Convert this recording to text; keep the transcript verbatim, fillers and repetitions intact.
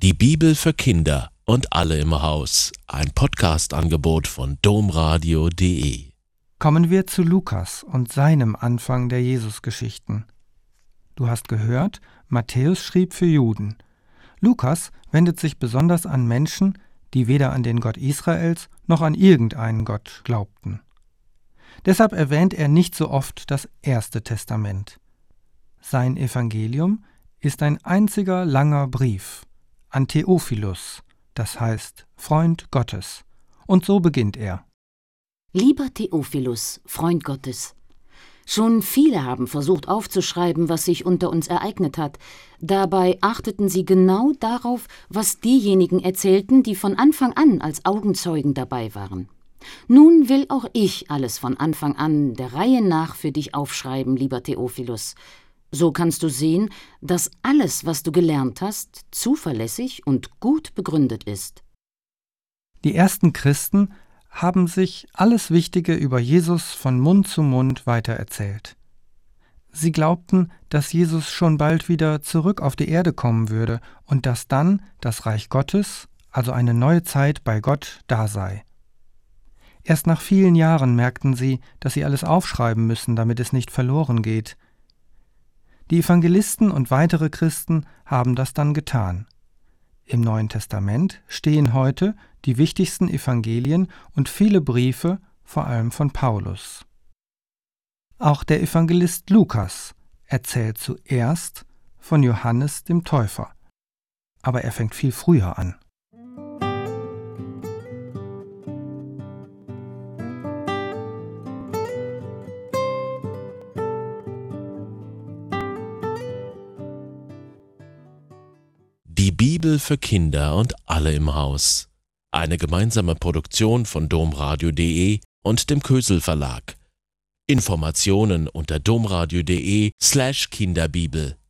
Die Bibel für Kinder und alle im Haus. Ein Podcast-Angebot von domradio punkt de. Kommen wir zu Lukas und seinem Anfang der Jesusgeschichten. Du hast gehört, Matthäus schrieb für Juden. Lukas wendet sich besonders an Menschen, die weder an den Gott Israels noch an irgendeinen Gott glaubten. Deshalb erwähnt er nicht so oft das Erste Testament. Sein Evangelium ist ein einziger langer Brief an Theophilus, das heißt Freund Gottes. Und so beginnt er. Lieber Theophilus, Freund Gottes, schon viele haben versucht aufzuschreiben, was sich unter uns ereignet hat. Dabei achteten sie genau darauf, was diejenigen erzählten, die von Anfang an als Augenzeugen dabei waren. Nun will auch ich alles von Anfang an der Reihe nach für dich aufschreiben, lieber Theophilus. So kannst du sehen, dass alles, was du gelernt hast, zuverlässig und gut begründet ist. Die ersten Christen haben sich alles Wichtige über Jesus von Mund zu Mund weitererzählt. Sie glaubten, dass Jesus schon bald wieder zurück auf die Erde kommen würde und dass dann das Reich Gottes, also eine neue Zeit bei Gott, da sei. Erst nach vielen Jahren merkten sie, dass sie alles aufschreiben müssen, damit es nicht verloren geht. Die Evangelisten und weitere Christen haben das dann getan. Im Neuen Testament stehen heute die wichtigsten Evangelien und viele Briefe, vor allem von Paulus. Auch der Evangelist Lukas erzählt zuerst von Johannes dem Täufer, aber er fängt viel früher an. Die Bibel für Kinder und alle im Haus. Eine gemeinsame Produktion von domradio punkt de und dem Kösel Verlag. Informationen unter domradio punkt de slash Kinderbibel.